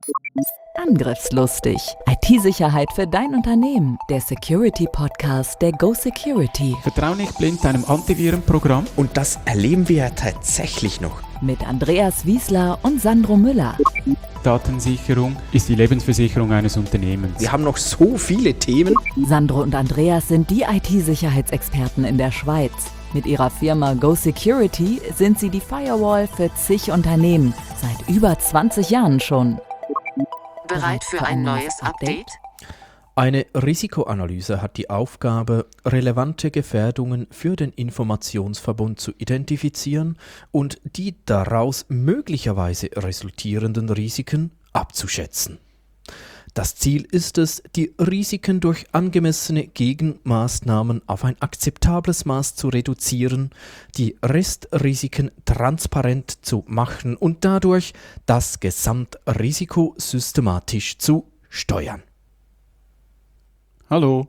Angriffslustig. IT-Sicherheit für dein Unternehmen. Der Security-Podcast der Go Security. Vertrau nicht blind deinem Antivirenprogramm. Und das erleben wir ja tatsächlich noch. Mit Andreas Wiesler und Sandro Müller. Datensicherung ist die Lebensversicherung eines Unternehmens. Wir haben noch so viele Themen. Sandro und Andreas sind die IT-Sicherheitsexperten in der Schweiz. Mit ihrer Firma Go Security sind sie die Firewall für zig Unternehmen. Seit über 20 Jahren schon. Bereit für ein neues Update? Eine Risikoanalyse hat die Aufgabe, relevante Gefährdungen für den Informationsverbund zu identifizieren und die daraus möglicherweise resultierenden Risiken abzuschätzen. Das Ziel ist es, die Risiken durch angemessene Gegenmaßnahmen auf ein akzeptables Maß zu reduzieren, die Restrisiken transparent zu machen und dadurch das Gesamtrisiko systematisch zu steuern. Hallo,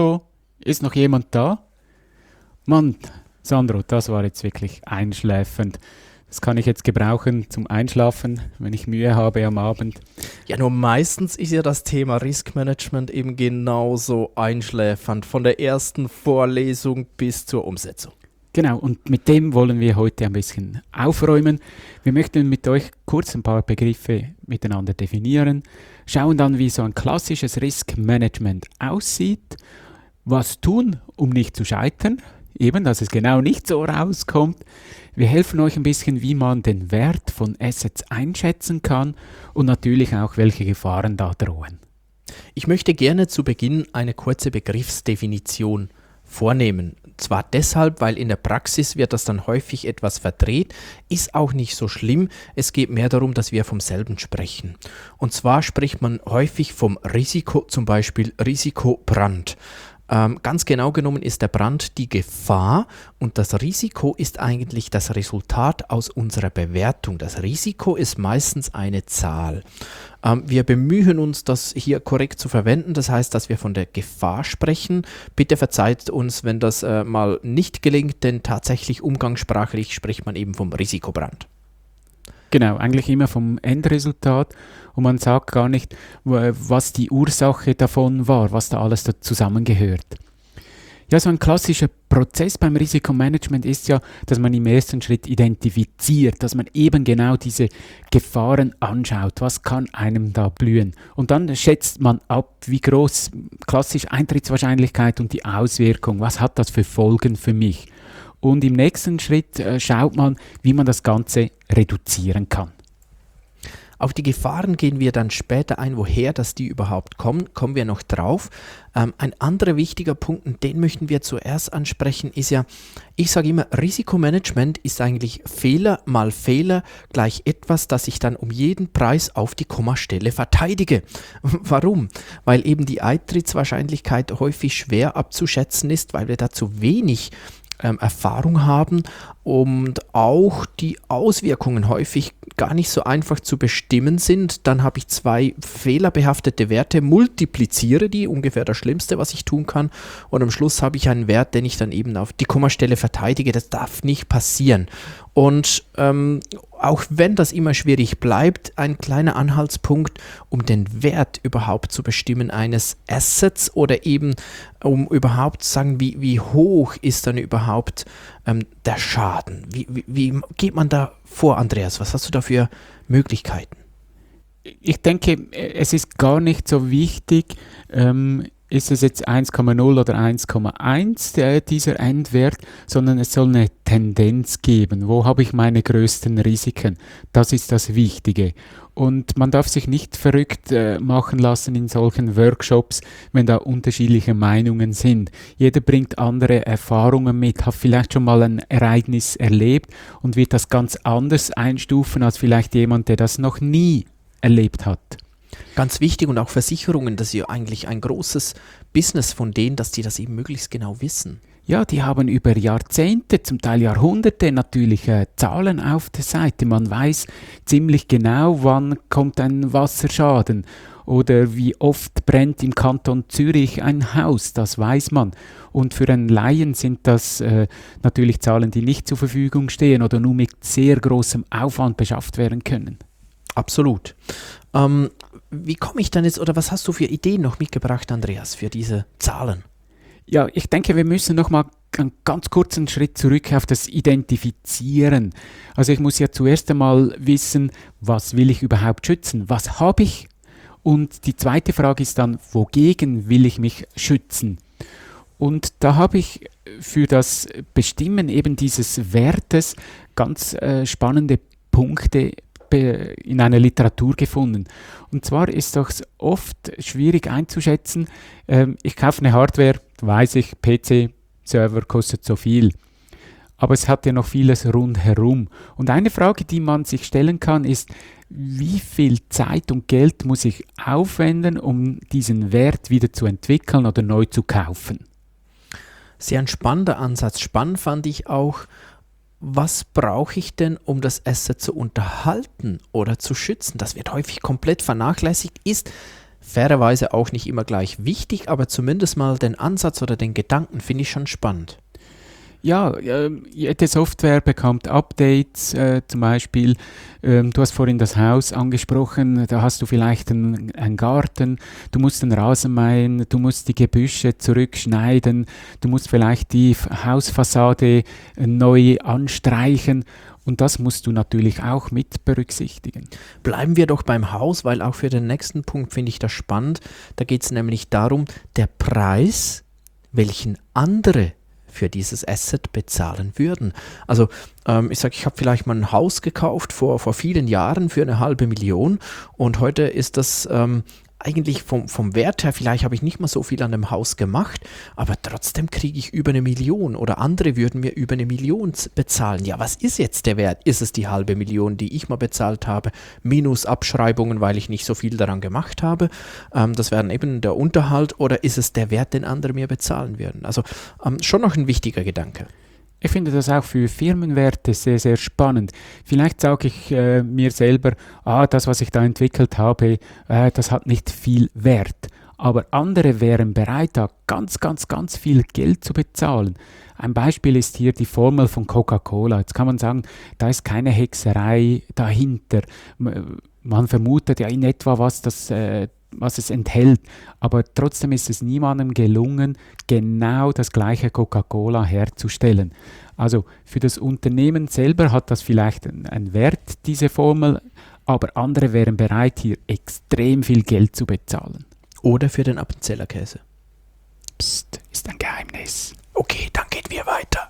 ist noch jemand da? Mann, Sandro, das war jetzt wirklich einschläfernd. Das kann ich jetzt gebrauchen zum Einschlafen, wenn ich Mühe habe am Abend. Ja, nur meistens ist ja das Thema Riskmanagement eben genauso einschläfernd, von der ersten Vorlesung bis zur Umsetzung. Genau, und mit dem wollen wir heute ein bisschen aufräumen. Wir möchten mit euch kurz ein paar Begriffe miteinander definieren, schauen dann, wie so ein klassisches Riskmanagement aussieht, was tun, um nicht zu scheitern, eben, dass es genau nicht so rauskommt. Wir helfen euch ein bisschen, wie man den Wert von Assets einschätzen kann und natürlich auch, welche Gefahren da drohen. Ich möchte gerne zu Beginn eine kurze Begriffsdefinition vornehmen. Zwar deshalb, weil in der Praxis wird das dann häufig etwas verdreht, ist auch nicht so schlimm. Es geht mehr darum, dass wir vom selben sprechen. Und zwar spricht man häufig vom Risiko, zum Beispiel Risikobrand. Ganz genau genommen ist der Brand die Gefahr und das Risiko ist eigentlich das Resultat aus unserer Bewertung. Das Risiko ist meistens eine Zahl. Wir bemühen uns, das hier korrekt zu verwenden. Das heißt, dass wir von der Gefahr sprechen. Bitte verzeiht uns, wenn das mal nicht gelingt, denn tatsächlich umgangssprachlich spricht man eben vom Risikobrand. Genau, eigentlich immer vom Endresultat und man sagt gar nicht, was die Ursache davon war, was da alles da zusammengehört. Ja, so ein klassischer Prozess beim Risikomanagement ist ja, dass man im ersten Schritt identifiziert, dass man eben genau diese Gefahren anschaut, was kann einem da blühen. Und dann schätzt man ab, wie groß klassisch Eintrittswahrscheinlichkeit und die Auswirkung, was hat das für Folgen für mich. Und im nächsten Schritt schaut man, wie man das Ganze reduzieren kann. Auf die Gefahren gehen wir dann später ein, woher das die überhaupt kommen wir noch drauf. Ein anderer wichtiger Punkt, und den möchten wir zuerst ansprechen, ist ja, ich sage immer, Risikomanagement ist eigentlich Fehler mal Fehler gleich etwas, das ich dann um jeden Preis auf die Kommastelle verteidige. Warum? Weil eben die Eintrittswahrscheinlichkeit häufig schwer abzuschätzen ist, weil wir da zu wenig Erfahrung haben und auch die Auswirkungen häufig gar nicht so einfach zu bestimmen sind. Dann habe ich zwei fehlerbehaftete Werte, multipliziere die, ungefähr das Schlimmste, was ich tun kann, und am Schluss habe ich einen Wert, den ich dann eben auf die Kommastelle verteidige. Das darf nicht passieren. Und auch wenn das immer schwierig bleibt, ein kleiner Anhaltspunkt, um den Wert überhaupt zu bestimmen eines Assets oder eben um überhaupt zu sagen, wie hoch ist dann überhaupt der Schaden. Wie geht man da vor, Andreas? Was hast du da für Möglichkeiten? Ich denke, es ist gar nicht so wichtig, ist es jetzt 1,0 oder 1,1 dieser Endwert, sondern es soll eine Tendenz geben. Wo habe ich meine größten Risiken? Das ist das Wichtige. Und man darf sich nicht verrückt machen lassen in solchen Workshops, wenn da unterschiedliche Meinungen sind. Jeder bringt andere Erfahrungen mit, hat vielleicht schon mal ein Ereignis erlebt und wird das ganz anders einstufen als vielleicht jemand, der das noch nie erlebt hat. Ganz wichtig, und auch Versicherungen, das ist ja eigentlich ein großes Business von denen, dass die das eben möglichst genau wissen. Ja, die haben über Jahrzehnte, zum Teil Jahrhunderte natürlich Zahlen auf der Seite. Man weiß ziemlich genau, wann kommt ein Wasserschaden oder wie oft brennt im Kanton Zürich ein Haus, das weiß man. Und für einen Laien sind das natürlich Zahlen, die nicht zur Verfügung stehen oder nur mit sehr großem Aufwand beschafft werden können. Absolut. wie komme ich dann jetzt, oder was hast du für Ideen noch mitgebracht, Andreas, für diese Zahlen? Ja, ich denke, wir müssen noch mal einen ganz kurzen Schritt zurück auf das Identifizieren. Also ich muss ja zuerst einmal wissen, was will ich überhaupt schützen? Was habe ich? Und die zweite Frage ist dann, wogegen will ich mich schützen? Und da habe ich für das Bestimmen eben dieses Wertes ganz spannende Punkte in einer Literatur gefunden. Und zwar ist doch oft schwierig einzuschätzen, ich kaufe eine Hardware, weiß ich, PC-Server kostet so viel. Aber es hat ja noch vieles rundherum. Und eine Frage, die man sich stellen kann, ist, wie viel Zeit und Geld muss ich aufwenden, um diesen Wert wieder zu entwickeln oder neu zu kaufen? Sehr ein spannender Ansatz. Spannend fand ich auch, was brauche ich denn, um das Asset zu unterhalten oder zu schützen? Das wird häufig komplett vernachlässigt, ist fairerweise auch nicht immer gleich wichtig, aber zumindest mal den Ansatz oder den Gedanken finde ich schon spannend. Ja, jede Software bekommt Updates, zum Beispiel, du hast vorhin das Haus angesprochen, da hast du vielleicht einen Garten, du musst den Rasen mähen, du musst die Gebüsche zurückschneiden, du musst vielleicht die Hausfassade neu anstreichen. Und das musst du natürlich auch mit berücksichtigen. Bleiben wir doch beim Haus, weil auch für den nächsten Punkt finde ich das spannend. Da geht es nämlich darum, der Preis, welchen andere für dieses Asset bezahlen würden. Also ich habe vielleicht mal ein Haus gekauft vor vielen Jahren für 500.000 und heute ist das eigentlich vom Wert her, vielleicht habe ich nicht mal so viel an dem Haus gemacht, aber trotzdem kriege ich über 1 Million oder andere würden mir über 1 Million bezahlen. Ja, was ist jetzt der Wert? Ist es die 500.000, die ich mal bezahlt habe, minus Abschreibungen, weil ich nicht so viel daran gemacht habe? Das wäre eben der Unterhalt, oder ist es der Wert, den andere mir bezahlen würden? Also schon noch ein wichtiger Gedanke. Ich finde das auch für Firmenwerte sehr, sehr spannend. Vielleicht sage ich mir selber, das, was ich da entwickelt habe, das hat nicht viel Wert. Aber andere wären bereit, da ganz, ganz, ganz viel Geld zu bezahlen. Ein Beispiel ist hier die Formel von Coca-Cola. Jetzt kann man sagen, da ist keine Hexerei dahinter. Man vermutet ja in etwa, was es enthält. Aber trotzdem ist es niemandem gelungen, genau das gleiche Coca-Cola herzustellen. Also für das Unternehmen selber hat das vielleicht einen Wert, diese Formel, aber andere wären bereit, hier extrem viel Geld zu bezahlen. Oder für den Appenzeller Käse. Psst, ist ein Geheimnis. Okay, dann gehen wir weiter.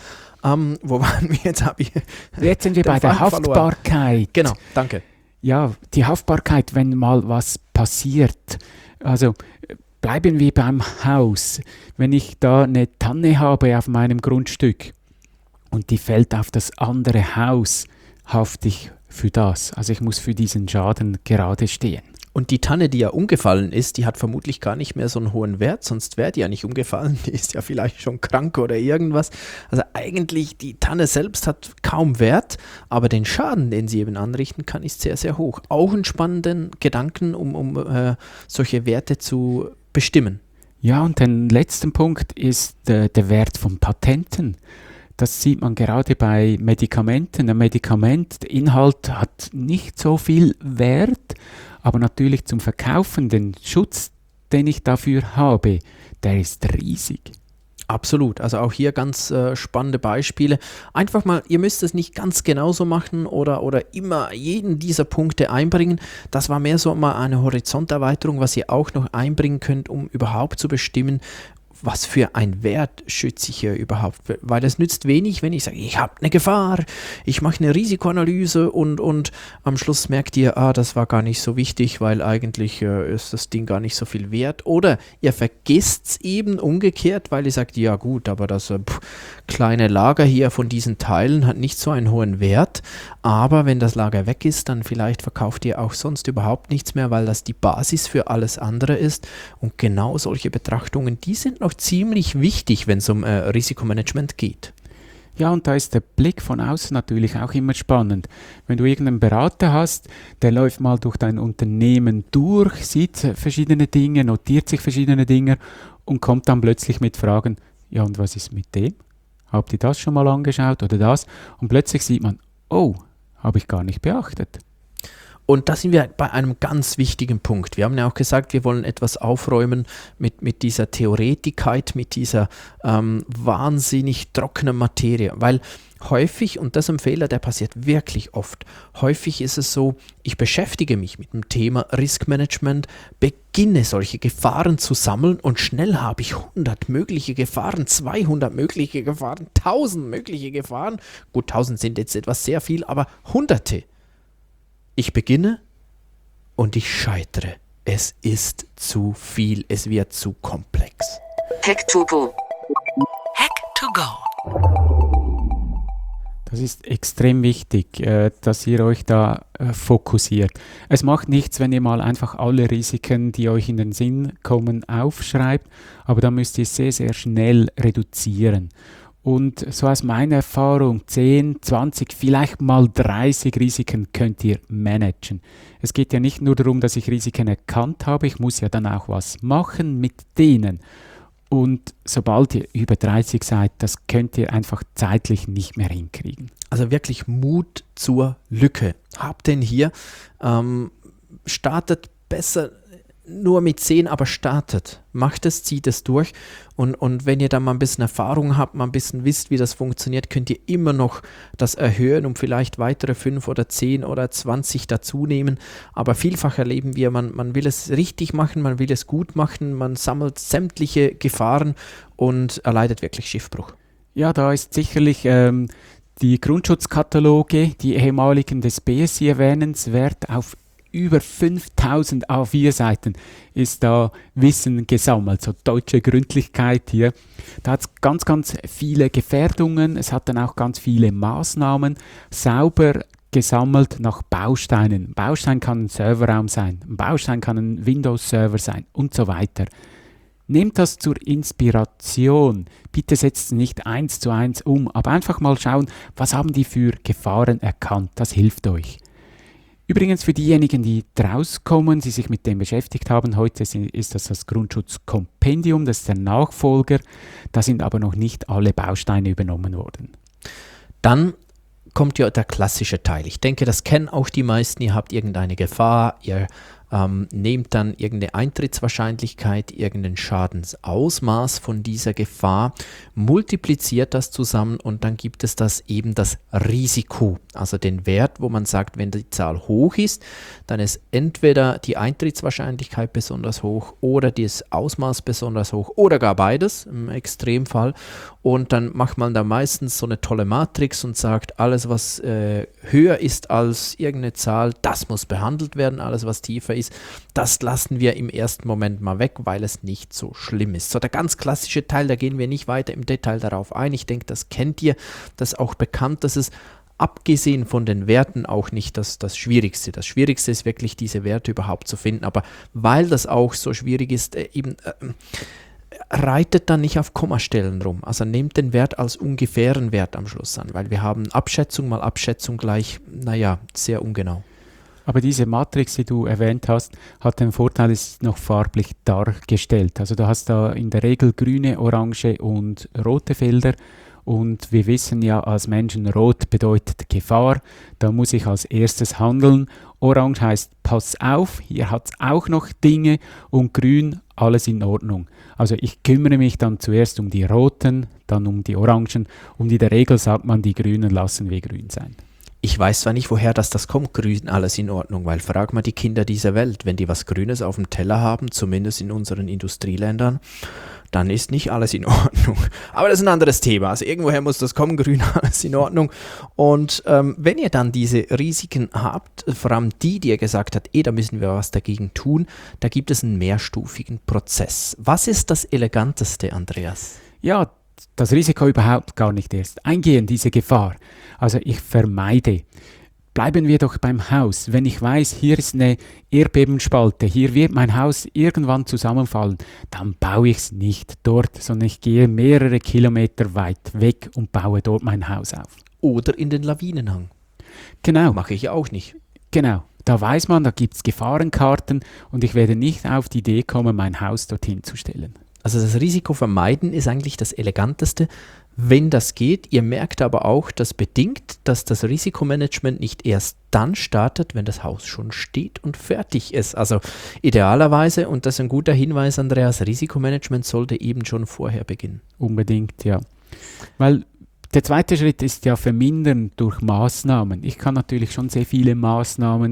Komm. Wo waren wir jetzt? Jetzt sind wir bei der Haftbarkeit. Genau, danke. Ja, die Haftbarkeit, wenn mal was passiert. Also bleiben wir beim Haus. Wenn ich da eine Tanne habe auf meinem Grundstück und die fällt auf das andere Haus, hafte ich für das. Also ich muss für diesen Schaden gerade stehen. Und die Tanne, die ja umgefallen ist, die hat vermutlich gar nicht mehr so einen hohen Wert, sonst wäre die ja nicht umgefallen. Die ist ja vielleicht schon krank oder irgendwas. Also eigentlich, die Tanne selbst hat kaum Wert, aber den Schaden, den sie eben anrichten kann, ist sehr, sehr hoch. Auch einen spannenden Gedanken, um solche Werte zu bestimmen. Ja, und den letzten Punkt ist der Wert von Patenten. Das sieht man gerade bei Medikamenten. Ein Medikament, der Inhalt hat nicht so viel Wert, aber natürlich zum Verkaufen, den Schutz, den ich dafür habe, der ist riesig. Absolut, also auch hier ganz spannende Beispiele. Einfach mal, ihr müsst es nicht ganz genauso machen oder immer jeden dieser Punkte einbringen. Das war mehr so mal eine Horizonterweiterung, was ihr auch noch einbringen könnt, um überhaupt zu bestimmen, was für ein Wert schütze ich hier überhaupt? Weil es nützt wenig, wenn ich sage, ich habe eine Gefahr, ich mache eine Risikoanalyse und am Schluss merkt ihr, das war gar nicht so wichtig, weil eigentlich ist das Ding gar nicht so viel wert. Oder ihr vergesst es eben umgekehrt, weil ihr sagt, ja gut, aber das kleine Lager hier von diesen Teilen hat nicht so einen hohen Wert, aber wenn das Lager weg ist, dann vielleicht verkauft ihr auch sonst überhaupt nichts mehr, weil das die Basis für alles andere ist. Und genau solche Betrachtungen, die sind noch ziemlich wichtig, wenn es um Risikomanagement geht. Ja, und da ist der Blick von außen natürlich auch immer spannend. Wenn du irgendeinen Berater hast, der läuft mal durch dein Unternehmen durch, sieht verschiedene Dinge, notiert sich verschiedene Dinge und kommt dann plötzlich mit Fragen, ja und was ist mit dem? Habt ihr das schon mal angeschaut oder das? Und plötzlich sieht man, oh, habe ich gar nicht beachtet. Und da sind wir bei einem ganz wichtigen Punkt. Wir haben ja auch gesagt, wir wollen etwas aufräumen mit dieser Theoretikkeit, mit dieser wahnsinnig trockenen Materie, weil häufig, und das ist ein Fehler, der passiert wirklich oft, häufig ist es so, ich beschäftige mich mit dem Thema Riskmanagement, beginne solche Gefahren zu sammeln und schnell habe ich 100 mögliche Gefahren, 200 mögliche Gefahren, 1000 mögliche Gefahren. Gut, 1000 sind jetzt etwas sehr viel, aber Hunderte. Ich beginne und ich scheitere. Es ist zu viel, es wird zu komplex. Hack to go. Hack to go. Das ist extrem wichtig, dass ihr euch da fokussiert. Es macht nichts, wenn ihr mal einfach alle Risiken, die euch in den Sinn kommen, aufschreibt, aber da müsst ihr sehr, sehr schnell reduzieren. Und so aus meiner Erfahrung, 10, 20, vielleicht mal 30 Risiken könnt ihr managen. Es geht ja nicht nur darum, dass ich Risiken erkannt habe, ich muss ja dann auch was machen mit denen. Und sobald ihr über 30 seid, das könnt ihr einfach zeitlich nicht mehr hinkriegen. Also wirklich Mut zur Lücke. Habt den hier. Startet besser nur mit 10, aber startet. Macht es, zieht es durch. Und wenn ihr dann mal ein bisschen Erfahrung habt, mal ein bisschen wisst, wie das funktioniert, könnt ihr immer noch das erhöhen und vielleicht weitere 5 oder 10 oder 20 dazu nehmen. Aber vielfach erleben wir, man will es richtig machen, man will es gut machen, man sammelt sämtliche Gefahren und erleidet wirklich Schiffbruch. Ja, da ist sicherlich die Grundschutzkataloge, die ehemaligen des BSI erwähnenswert. Auf über 5000 A4-Seiten ist da Wissen gesammelt, so deutsche Gründlichkeit hier. Da hat es ganz, ganz viele Gefährdungen, es hat dann auch ganz viele Maßnahmen, sauber gesammelt nach Bausteinen. Ein Baustein kann ein Serverraum sein, ein Baustein kann ein Windows-Server sein und so weiter. Nehmt das zur Inspiration. Bitte setzt es nicht 1:1 um, aber einfach mal schauen, was haben die für Gefahren erkannt. Das hilft euch. Übrigens für diejenigen, die draus kommen, die sich mit dem beschäftigt haben, heute ist das Grundschutzkompendium, das ist der Nachfolger. Da sind aber noch nicht alle Bausteine übernommen worden. Dann kommt ja der klassische Teil. Ich denke, das kennen auch die meisten. Ihr habt irgendeine Gefahr, ihr nehmt dann irgendeine Eintrittswahrscheinlichkeit, irgendein Schadensausmaß von dieser Gefahr, multipliziert das zusammen und dann gibt es das Risiko, also den Wert, wo man sagt, wenn die Zahl hoch ist, dann ist entweder die Eintrittswahrscheinlichkeit besonders hoch oder das Ausmaß besonders hoch oder gar beides im Extremfall und dann macht man da meistens so eine tolle Matrix und sagt, alles was höher ist als irgendeine Zahl, das muss behandelt werden, alles was tiefer ist, das lassen wir im ersten Moment mal weg, weil es nicht so schlimm ist. So der ganz klassische Teil, da gehen wir nicht weiter im Detail darauf ein. Ich denke, das kennt ihr, das ist auch bekannt, dass es abgesehen von den Werten auch nicht das Schwierigste. Das Schwierigste ist wirklich, diese Werte überhaupt zu finden, aber weil das auch so schwierig ist, reitet dann nicht auf Kommastellen rum. Also nehmt den Wert als ungefähren Wert am Schluss an, weil wir haben Abschätzung mal Abschätzung gleich, sehr ungenau. Aber diese Matrix, die du erwähnt hast, hat den Vorteil, es ist noch farblich dargestellt. Also du hast da in der Regel grüne, orange und rote Felder. Und wir wissen ja als Menschen, rot bedeutet Gefahr. Da muss ich als erstes handeln. Orange heißt, pass auf, hier hat es auch noch Dinge. Und grün, alles in Ordnung. Also ich kümmere mich dann zuerst um die roten, dann um die orangen. Und in der Regel sagt man, die grünen lassen wir grün sein. Ich weiß zwar nicht, woher das kommt, grün, alles in Ordnung, weil frag mal die Kinder dieser Welt, wenn die was Grünes auf dem Teller haben, zumindest in unseren Industrieländern, dann ist nicht alles in Ordnung. Aber das ist ein anderes Thema, also irgendwoher muss das kommen, grün, alles in Ordnung. Und wenn ihr dann diese Risiken habt, vor allem die ihr gesagt habt, da müssen wir was dagegen tun, da gibt es einen mehrstufigen Prozess. Was ist das Eleganteste, Andreas? Ja, das Risiko überhaupt gar nicht erst eingehen, diese Gefahr. Also ich vermeide. Bleiben wir doch beim Haus. Wenn ich weiß, hier ist eine Erdbebenspalte, hier wird mein Haus irgendwann zusammenfallen, dann baue ich es nicht dort, sondern ich gehe mehrere Kilometer weit weg und baue dort mein Haus auf. Oder in den Lawinenhang. Genau. Mache ich ja auch nicht. Genau. Da weiß man, da gibt es Gefahrenkarten und ich werde nicht auf die Idee kommen, mein Haus dorthin zu stellen. Also das Risiko vermeiden ist eigentlich das Eleganteste, wenn das geht. Ihr merkt aber auch, das bedingt, dass das Risikomanagement nicht erst dann startet, wenn das Haus schon steht und fertig ist. Also idealerweise, und das ist ein guter Hinweis, Andreas, Risikomanagement sollte eben schon vorher beginnen. Unbedingt, ja. Weil der zweite Schritt ist ja vermindern durch Maßnahmen. Ich kann natürlich schon sehr viele Maßnahmen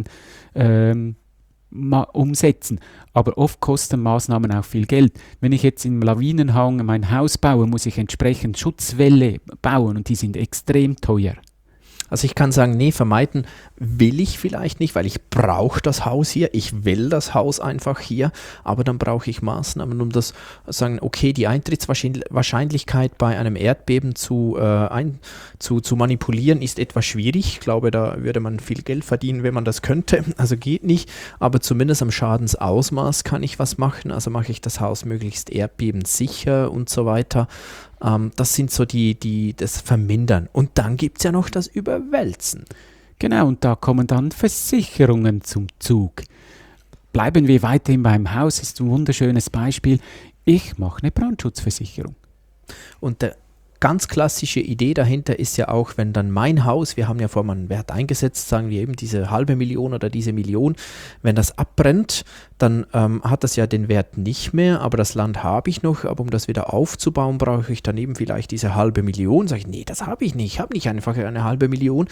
umsetzen, aber oft kosten Maßnahmen auch viel Geld. Wenn ich jetzt im Lawinenhang mein Haus baue, muss ich entsprechend Schutzwälle bauen und die sind extrem teuer. Also ich kann sagen, nee, vermeiden will ich vielleicht nicht, weil ich brauche das Haus hier, ich will das Haus einfach hier, aber dann brauche ich Maßnahmen, um das sagen, okay, die Eintrittswahrscheinlichkeit bei einem Erdbeben zu manipulieren ist etwas schwierig. Ich glaube, da würde man viel Geld verdienen, wenn man das könnte, also geht nicht, aber zumindest am Schadensausmaß kann ich was machen, also mache ich das Haus möglichst erdbebensicher und so weiter. Das sind so das Vermindern. Und dann gibt es ja noch das Überwälzen. Genau, und da kommen dann Versicherungen zum Zug. Bleiben wir weiterhin beim Haus, ist ein wunderschönes Beispiel. Ich mache eine Brandschutzversicherung. Und der ganz klassische Idee dahinter ist ja auch, wenn dann mein Haus, wir haben ja vorhin mal einen Wert eingesetzt, sagen wir eben diese 500.000 oder diese Million, wenn das abbrennt, dann hat das ja den Wert nicht mehr, aber das Land habe ich noch, aber um das wieder aufzubauen, brauche ich daneben vielleicht diese 500.000. Sage ich, nee, das habe ich nicht, ich habe nicht einfach eine 500.000,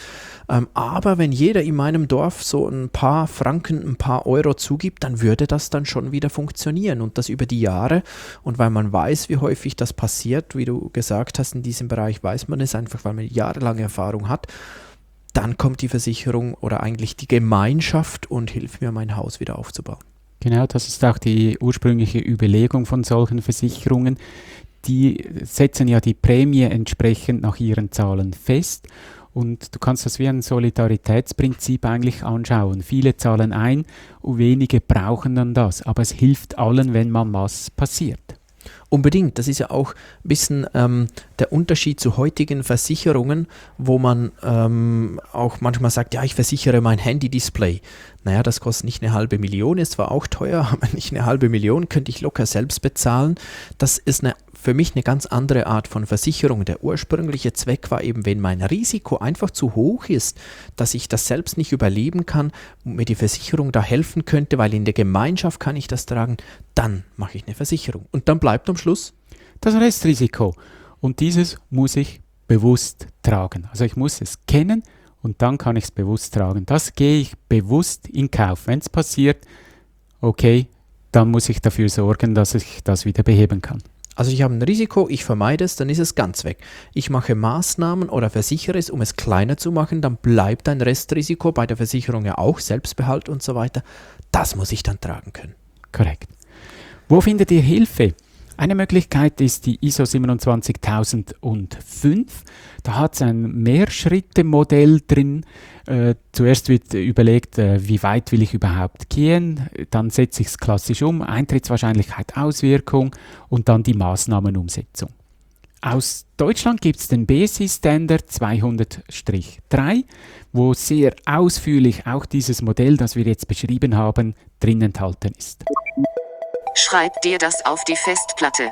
aber wenn jeder in meinem Dorf so ein paar Franken, ein paar Euro zugibt, dann würde das dann schon wieder funktionieren und das über die Jahre und weil man weiß, wie häufig das passiert, wie du gesagt hast, in diesem Bereich weiß man es einfach, weil man jahrelange Erfahrung hat, dann kommt die Versicherung oder eigentlich die Gemeinschaft und hilft mir, mein Haus wieder aufzubauen. Genau, das ist auch die ursprüngliche Überlegung von solchen Versicherungen. Die setzen ja die Prämie entsprechend nach ihren Zahlen fest und du kannst das wie ein Solidaritätsprinzip eigentlich anschauen. Viele zahlen ein und wenige brauchen dann das, aber es hilft allen, wenn mal was passiert. Unbedingt, das ist ja auch ein bisschen der Unterschied zu heutigen Versicherungen, wo man auch manchmal sagt, ja, ich versichere mein Handy-Display. Naja, das kostet nicht 500.000, ist zwar auch teuer, aber nicht 500.000, könnte ich locker selbst bezahlen. Das ist für mich eine ganz andere Art von Versicherung. Der ursprüngliche Zweck war eben, wenn mein Risiko einfach zu hoch ist, dass ich das selbst nicht überleben kann und mir die Versicherung da helfen könnte, weil in der Gemeinschaft kann ich das tragen, dann mache ich eine Versicherung. Und dann bleibt am Schluss das Restrisiko. Und dieses muss ich bewusst tragen. Also ich muss es kennen und dann kann ich es bewusst tragen. Das gehe ich bewusst in Kauf. Wenn es passiert, okay, dann muss ich dafür sorgen, dass ich das wieder beheben kann. Also ich habe ein Risiko, ich vermeide es, dann ist es ganz weg. Ich mache Maßnahmen oder versichere es, um es kleiner zu machen, dann bleibt ein Restrisiko, bei der Versicherung ja auch, Selbstbehalt und so weiter. Das muss ich dann tragen können. Korrekt. Wo findet ihr Hilfe? Eine Möglichkeit ist die ISO 27005. Da hat es ein Mehrschritte-Modell drin. Zuerst wird überlegt, wie weit will ich überhaupt gehen. Dann setze ich es klassisch um. Eintrittswahrscheinlichkeit, Auswirkung und dann die Maßnahmenumsetzung. Aus Deutschland gibt es den BSI-Standard 200-3, wo sehr ausführlich auch dieses Modell, das wir jetzt beschrieben haben, drin enthalten ist. Schreib dir das auf die Festplatte.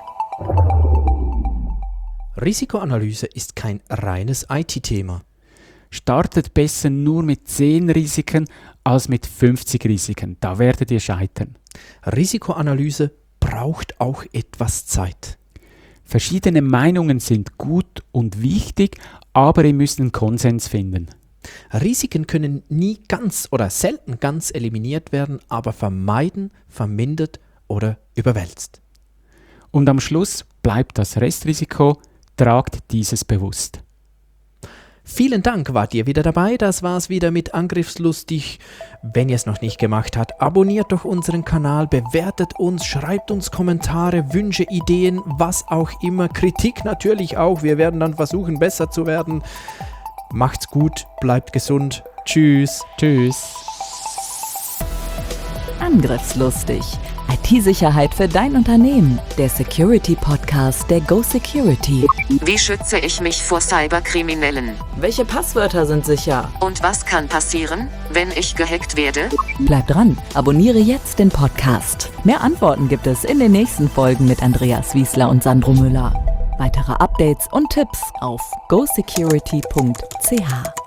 Risikoanalyse ist kein reines IT-Thema. Startet besser nur mit 10 Risiken als mit 50 Risiken. Da werdet ihr scheitern. Risikoanalyse braucht auch etwas Zeit. Verschiedene Meinungen sind gut und wichtig, aber ihr müsst einen Konsens finden. Risiken können nie ganz oder selten ganz eliminiert werden, aber vermeiden, vermindert oder überwälzt. Und am Schluss bleibt das Restrisiko, tragt dieses bewusst. Vielen Dank, wart ihr wieder dabei. Das war's wieder mit Angriffslustig. Wenn ihr es noch nicht gemacht habt, abonniert doch unseren Kanal, bewertet uns, schreibt uns Kommentare, Wünsche, Ideen, was auch immer. Kritik natürlich auch. Wir werden dann versuchen, besser zu werden. Macht's gut, bleibt gesund. Tschüss. Tschüss. Angriffslustig. IT-Sicherheit für dein Unternehmen. Der Security-Podcast der Go Security. Wie schütze ich mich vor Cyberkriminellen? Welche Passwörter sind sicher? Und was kann passieren, wenn ich gehackt werde? Bleib dran, abonniere jetzt den Podcast. Mehr Antworten gibt es in den nächsten Folgen mit Andreas Wiesler und Sandro Müller. Weitere Updates und Tipps auf gosecurity.ch.